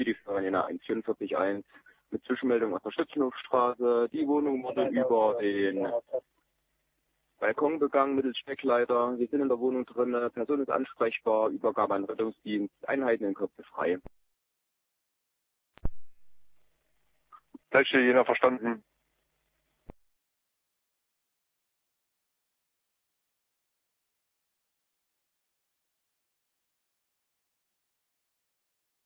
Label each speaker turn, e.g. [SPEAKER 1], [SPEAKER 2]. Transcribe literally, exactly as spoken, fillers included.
[SPEAKER 1] City-Führer Jena eins vier vier eins mit Zwischenmeldung aus der Stützenhofstraße. Die Wohnung wurde über den Balkon begangen mittels Steckleiter. Wir sind in der Wohnung drin, Person ist ansprechbar, Übergabe an Rettungsdienst, Einheiten in Kürze frei.
[SPEAKER 2] Deutsche Jena verstanden.